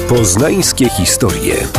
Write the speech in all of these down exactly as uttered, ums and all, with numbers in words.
Poznańskie historie.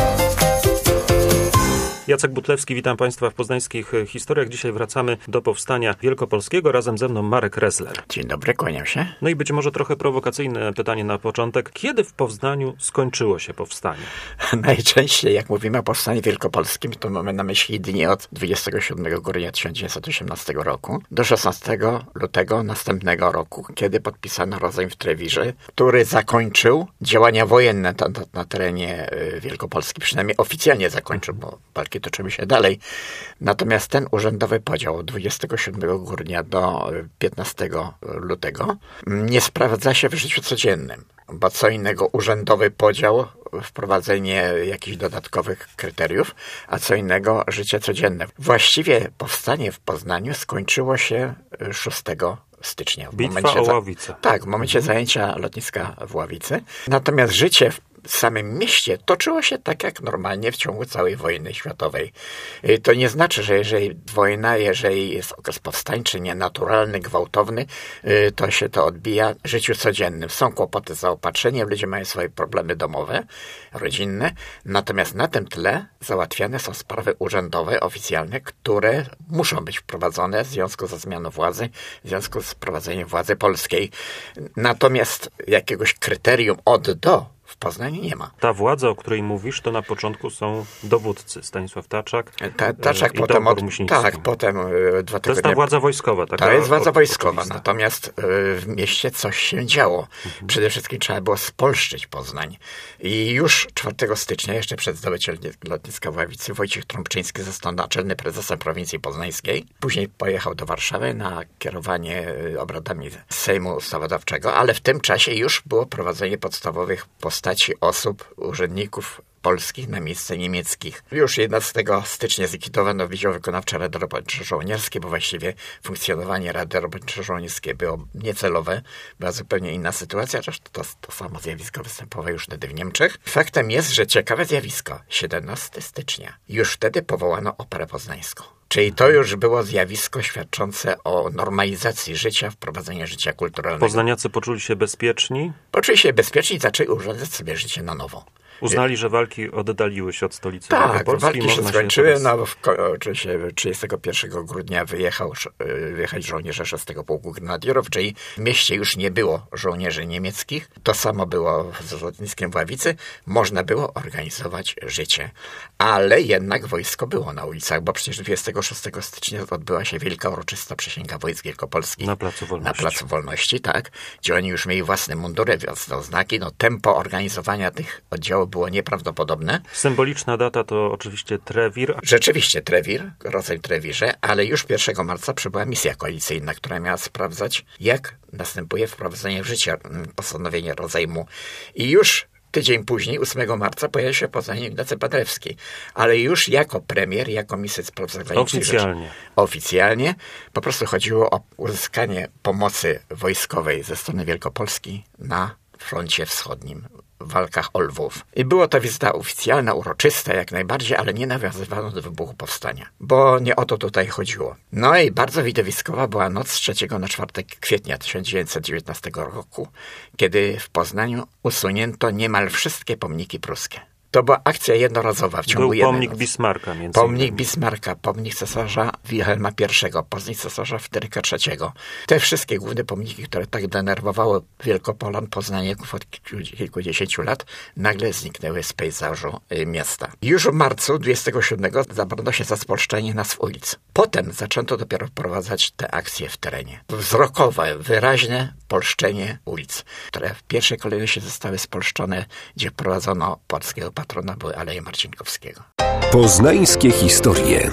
Jacek Butlewski, witam Państwa w Poznańskich Historiach. Dzisiaj wracamy do powstania wielkopolskiego. Razem ze mną Marek Ressler. Dzień dobry, kłaniam się. No i być może trochę prowokacyjne pytanie na początek. Kiedy w Poznaniu skończyło się powstanie? Najczęściej jak mówimy o powstaniu wielkopolskim, to mamy na myśli dni od dwudziestego siódmego grudnia tysiąc dziewięćset osiemnastego roku do szesnastego lutego następnego roku, kiedy podpisano rozejm w Trewirze, który zakończył działania wojenne na, na, na terenie Wielkopolski. Przynajmniej oficjalnie zakończył, bo walki toczyły się dalej. Natomiast ten urzędowy podział od dwudziestego siódmego grudnia do piętnastego lutego nie sprawdza się w życiu codziennym, bo co innego urzędowy podział, wprowadzenie jakichś dodatkowych kryteriów, a co innego życie codzienne. Właściwie powstanie w Poznaniu skończyło się szóstego stycznia. W Bitwa momencie o Ławicę. Tak, w momencie zajęcia lotniska w Ławicy. Natomiast życie w W samym mieście toczyło się tak jak normalnie w ciągu całej wojny światowej. To nie znaczy, że jeżeli wojna, jeżeli jest okres powstańczy, nienaturalny, gwałtowny, to się to odbija w życiu codziennym. Są kłopoty z zaopatrzeniem, ludzie mają swoje problemy domowe, rodzinne, natomiast na tym tle załatwiane są sprawy urzędowe, oficjalne, które muszą być wprowadzone w związku ze zmianą władzy, w związku z wprowadzeniem władzy polskiej. Natomiast jakiegoś kryterium od do w Poznaniu nie ma. Ta władza, o której mówisz, to na początku są dowódcy. Stanisław Taczak Ta, Taczak i potem Dobor od, Muśnicki. Tak, potem dwa tygodnie... To jest ta władza wojskowa. Taka to jest władza o, wojskowa, oczywista. Natomiast w mieście coś się działo. Mhm. Przede wszystkim trzeba było spolszczyć Poznań. I już czwartego stycznia, jeszcze przed zdobyciem lotniska w Ławicy, Wojciech Trąbczyński został naczelnym prezesem prowincji poznańskiej. Później pojechał do Warszawy na kierowanie obradami Sejmu Ustawodawczego, ale w tym czasie już było prowadzenie podstawowych postaci osób, urzędników polskich na miejsce niemieckich. Już jedenastego stycznia zlikwidowano Wydział Wykonawczy Rady Robotniczo-Żołnierskiej, bo właściwie funkcjonowanie Rady Robotniczo-Żołnierskiej było niecelowe. Była zupełnie inna sytuacja, zresztą to, to samo zjawisko występowało już wtedy w Niemczech. Faktem jest, że ciekawe zjawisko. siedemnastego stycznia. Już wtedy powołano Operę Poznańską. Czyli to już było zjawisko świadczące o normalizacji życia, wprowadzeniu życia kulturalnego. Poznaniacy poczuli się bezpieczni? Poczuli się bezpieczni i zaczęli urządzać sobie życie na nowo. Uznali, że walki oddaliły się od stolicy tak, Wielkopolski. walki się skończyły. Teraz... No, w, oczywiście trzydziestego pierwszego grudnia wyjechał, wyjechali żołnierze szóstego Pułku Grenadierów, czyli w mieście już nie było żołnierzy niemieckich. To samo było z lotniskiem w Ławicy. Można było organizować życie. Ale jednak wojsko było na ulicach, bo przecież dwudziestego szóstego stycznia odbyła się wielka uroczysta przysięga wojsk wielkopolskich. Na Placu Wolności. Na Placu Wolności, tak. Gdzie oni już mieli własne mundury, własne oznaki. No, tempo organizowania tych oddziałów było nieprawdopodobne. Symboliczna data to oczywiście Trewir. Rzeczywiście Trewir, rozejm w Trewirze, ale już pierwszego marca przybyła misja koalicyjna, która miała sprawdzać, jak następuje wprowadzenie w życie postanowienia rozejmu. I już tydzień później, ósmego marca, pojawił się w Poznaniu Ignacy Paderewski. Ale już jako premier, jako minister spraw zagranicznych. Oficjalnie. Rzeczy, oficjalnie. Po prostu chodziło o uzyskanie pomocy wojskowej ze strony Wielkopolski na froncie wschodnim. W walkach o Lwów. I była to wizyta oficjalna, uroczysta jak najbardziej, ale nie nawiązywano do wybuchu powstania, bo nie o to tutaj chodziło. No i bardzo widowiskowa była noc z trzeciego na czwartego kwietnia tysiąc dziewięćset dziewiętnastego roku, kiedy w Poznaniu usunięto niemal wszystkie pomniki pruskie. To była akcja jednorazowa w ciągu Był jednej pomnik nocy. Bismarcka między Pomnik innymi. Bismarcka, pomnik cesarza Wilhelma pierwszego, pomnik cesarza Fryderyka trzeciego. Te wszystkie główne pomniki, które tak denerwowały Wielkopolan, Poznaniaków od kilku, kilkudziesięciu lat, nagle zniknęły z pejzażu y, miasta. Już w marcu dwudziestego siódmego zabrano się za spolszczenie nazw ulic. Potem zaczęto dopiero wprowadzać te akcje w terenie. Wzrokowe, wyraźne polszczenie ulic, które w pierwszej kolejności zostały spolszczone, gdzie wprowadzono polskiego patrona, były Aleje Marcinkowskiego. Poznańskie historie.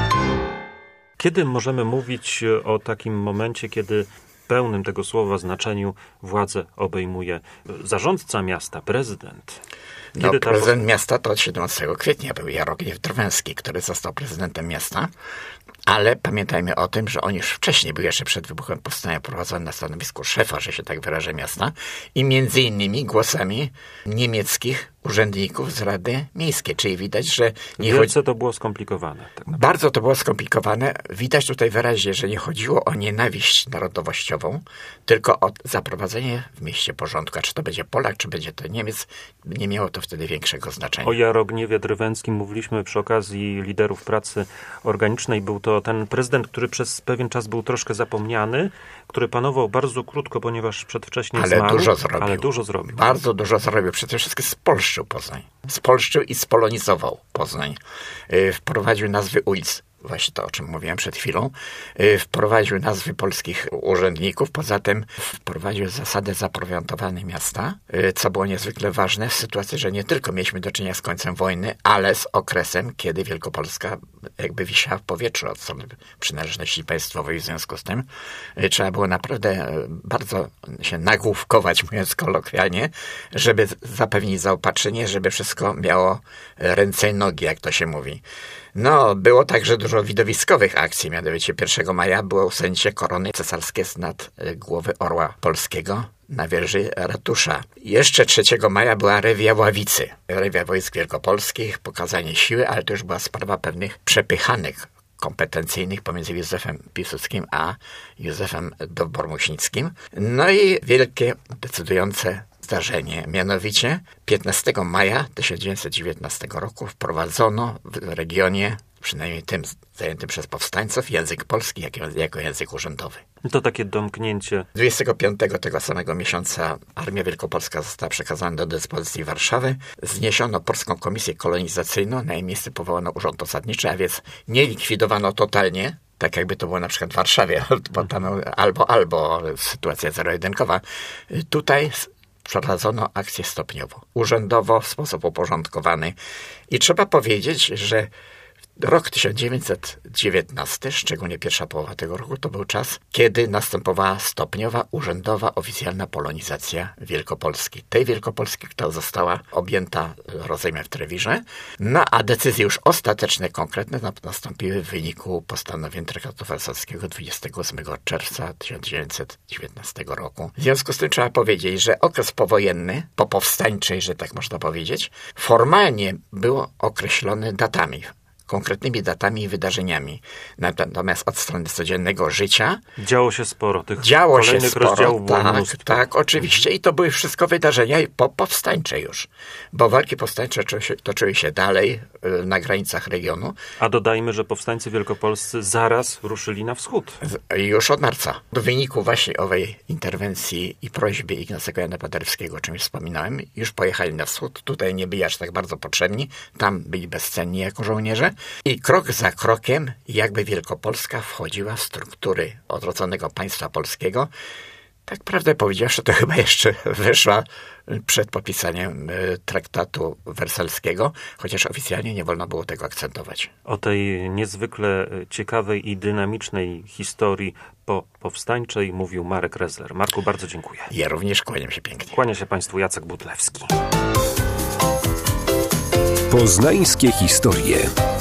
Kiedy możemy mówić o takim momencie, kiedy w pełnym tego słowa znaczeniu władzę obejmuje zarządca miasta, prezydent? No, Kiedy ta... prezydent miasta to od siedemnastego kwietnia był Jarogniew Drwęski, który został prezydentem miasta. Ale pamiętajmy o tym, że on już wcześniej był, jeszcze przed wybuchem powstania, prowadzony na stanowisku szefa, że się tak wyrażę, miasta i między innymi głosami niemieckich urzędników z Rady Miejskiej, czyli widać, że nie Wielce chodzi... to było skomplikowane. Tak Bardzo to było skomplikowane. Widać tutaj wyraźnie, że nie chodziło o nienawiść narodowościową, tylko o zaprowadzenie w mieście porządku. A czy to będzie Polak, czy będzie to Niemiec, nie miało to wtedy większego znaczenia. O Jarogniewie Drwęckim mówiliśmy przy okazji liderów pracy organicznej. Był to ten prezydent, który przez pewien czas był troszkę zapomniany, który panował bardzo krótko, ponieważ przedwcześnie ale zmarł. Dużo zrobił. Ale dużo zrobił. Bardzo dużo zrobił. Przede wszystkim spolszczył Poznań. Spolszczył i spolonizował Poznań. Wprowadził nazwy ulic. Właśnie to, o czym mówiłem przed chwilą. Wprowadził nazwy polskich urzędników. Poza tym wprowadził zasadę zaprowiantowania miasta, co było niezwykle ważne w sytuacji, że nie tylko mieliśmy do czynienia z końcem wojny, ale z okresem, kiedy Wielkopolska jakby wisiała w powietrzu od strony przynależności państwowej. W związku z tym trzeba było naprawdę bardzo się nagłówkować, mówiąc kolokwialnie, żeby zapewnić zaopatrzenie, żeby wszystko miało ręce i nogi, jak to się mówi. No, było także dużo widowiskowych akcji, mianowicie pierwszego maja było usunięcie korony cesarskiej z nad głowy orła polskiego na wieży ratusza. Jeszcze trzeciego maja była rewia Ławicy, rewia wojsk wielkopolskich, pokazanie siły, ale to już była sprawa pewnych przepychanek kompetencyjnych pomiędzy Józefem Piłsudskim a Józefem Dowbor-Muśnickim. No i wielkie, decydujące zdarzenie. Mianowicie piętnastego maja tysiąc dziewięćset dziewiętnastego roku wprowadzono w regionie, przynajmniej tym zajętym przez powstańców, język polski jako, jako język urzędowy. To takie domknięcie. dwudziestego piątego tego samego miesiąca Armia Wielkopolska została przekazana do dyspozycji Warszawy. Zniesiono Polską Komisję Kolonizacyjną, na jej miejsce powołano Urząd Osadniczy, a więc nie likwidowano totalnie, tak jakby to było na przykład w Warszawie, bo tam albo, albo sytuacja zero-jedynkowa. Tutaj przeprowadzono akcję stopniowo, urzędowo, w sposób uporządkowany. I trzeba powiedzieć, że rok tysiąc dziewięćset dziewiętnasty, szczególnie pierwsza połowa tego roku, to był czas, kiedy następowała stopniowa, urzędowa, oficjalna polonizacja Wielkopolski. Tej Wielkopolski, która została objęta rozejmem w Trewirze, no a decyzje już ostateczne, konkretne nastąpiły w wyniku postanowień Traktatu Wersalskiego dwudziestego ósmego czerwca tysiąc dziewięćset dziewiętnastego roku. W związku z tym trzeba powiedzieć, że okres powojenny, popowstańczy, że tak można powiedzieć, formalnie był określony datami. Konkretnymi datami i wydarzeniami. Natomiast od strony codziennego życia działo się sporo tych działo kolejnych się sporo, rozdziałów było tak, mnóstwo. tak, oczywiście. I to były wszystko wydarzenia po, powstańcze już. Bo walki powstańcze toczyły się, toczyły się dalej y, na granicach regionu. A dodajmy, że powstańcy wielkopolscy zaraz ruszyli na wschód. Z, już od marca. W wyniku właśnie owej interwencji i prośby Ignacego Jana Paderewskiego, o czym już wspominałem, już pojechali na wschód. Tutaj nie byli aż tak bardzo potrzebni. Tam byli bezcenni jako żołnierze. I krok za krokiem jakby Wielkopolska wchodziła w struktury odrodzonego państwa polskiego. Tak prawdę powiedziawszy, to chyba jeszcze wyszła przed podpisaniem traktatu wersalskiego, chociaż oficjalnie nie wolno było tego akcentować. O tej niezwykle ciekawej i dynamicznej historii po powstańczej mówił Marek Rezler. Marku, bardzo dziękuję. Ja również kłaniam się pięknie. Kłania się Państwu Jacek Budlewski. Poznańskie historie.